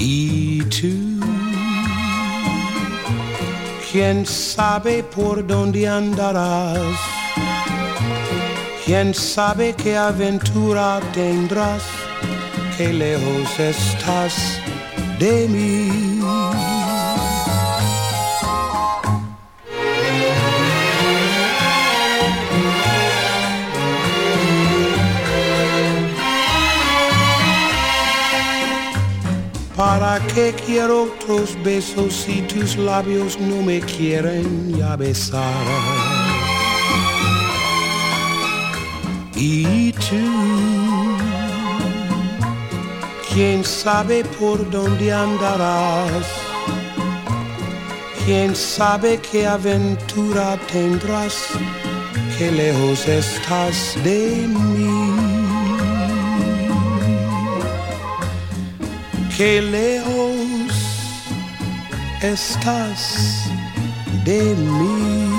Y tú, quién sabe por dónde andarás, quién sabe qué aventura tendrás, qué lejos estás de mí. ¿Para qué quiero otros besos si tus labios no me quieren ya besar? Y tú, quién sabe por dónde andarás, quién sabe qué aventura tendrás, qué lejos estás de mí. Qué lejos estás de mí.